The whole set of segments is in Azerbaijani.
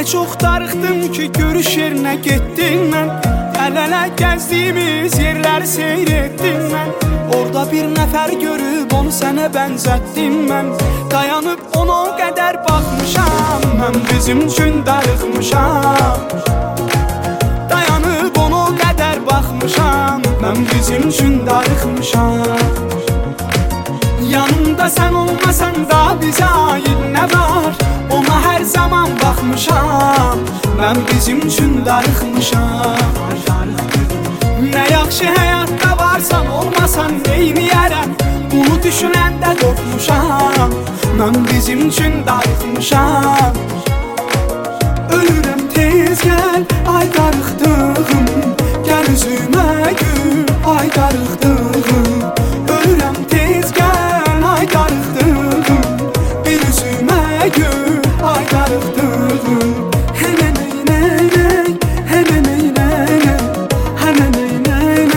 çox darıxdım ki görüş yerinə getdim mən. Əl-ələ gəzdiyimiz yerləri seyr etdim mən. Orada bir nəfər görüb onu sənə bənzətdim mən. Dayanıb ona o qədər baxmışam, mən bizim üçün darıxmışam. Dayanıb ona o qədər baxmışam, mən bizim üçün darıxmışam. Yanımda sən olmasan da bizə aid nə var? Ona hər zaman baxmışam, mən bizim üçün darıxmışam. Nə yaxşı həyatda varsan, olmasan neyniyərəm? Bunu düşünəndə qorxmuşam, mən bizim üçün darıxmışam. Ölürəm tez gəl, ay darıxdığım, gəl üzümə gül, ay darıxdığım. Ölürəm tez gəl, ay darıxdığım, bir üzümə gül, ay darıxdığım. Hələ neynək, hələ neynək, hələ neynək,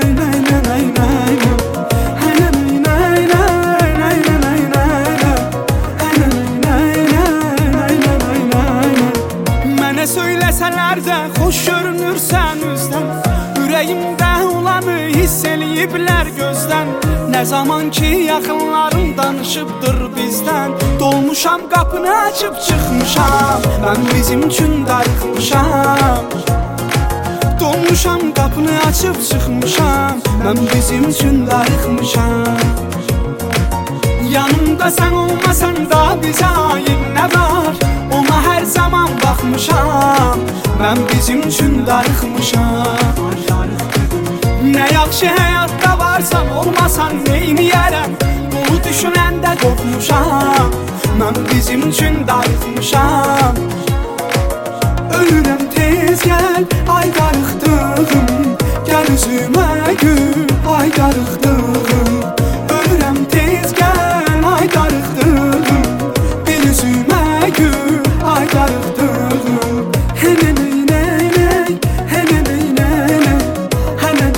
hələ neynək. Mənə söyləsələr də xoş görünürsən üzdən, ürəyimdə olanı hiss eləyiblər gözdən. Nə zaman ki yaxınlarım danışıbdır bizdən, dolmuşam qapını açıb çıxmışam, mən bizim üçün darıxmışam. Dolmuşam qapını açıb çıxmışam, mən bizim üçün darıxmışam. Yanımda sən olmasan da bizə aid nə var? Ona hər zaman baxmışam, mən bizim üçün darıxmışam. Nə yaxşı həyatda varsan, olmasan neyniyərəm? Bunu düşünəndə qorxmuşam, mən bizim üçün darıxmışam. Ölürəm tez gəl, ay darıxdığım, gəl üzümə gül, ay darıxdığım. Ölürəm tez gəl, ay darıxdığım, bir üzümə gül, ay darıxdığım. Hələ neynək, hələ neynək, hələ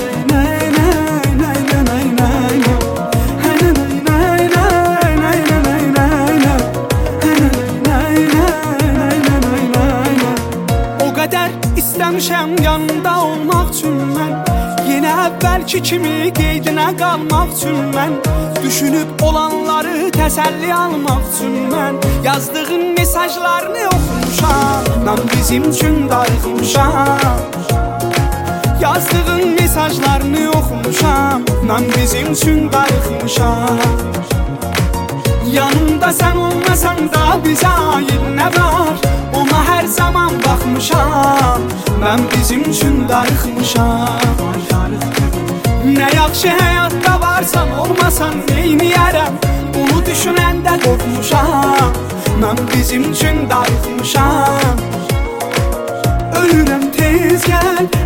İstəmişəm yanında olmaq üçün mən, yenə əvvəlki kimi qeydinə qalmaq üçün mən. Düşünüb olanları təsəlli almaq üçün mən, yazdığın mesajlarını oxumuşam, mən bizim üçün darıxmışam. Yazdığın mesajlarını oxumuşam, mən bizim üçün darıxmışam. Yanımda sən olmasan da bizə aid nə var? Ona hər zaman baxmışam, mən bizim üçün darıxmışam. Nə yaxşı həyatda varsan, olmasan neyniyərəm? Bunu düşünəndə qorxmuşam, mən bizim üçün darıxmışam. Ölürəm tez gəl,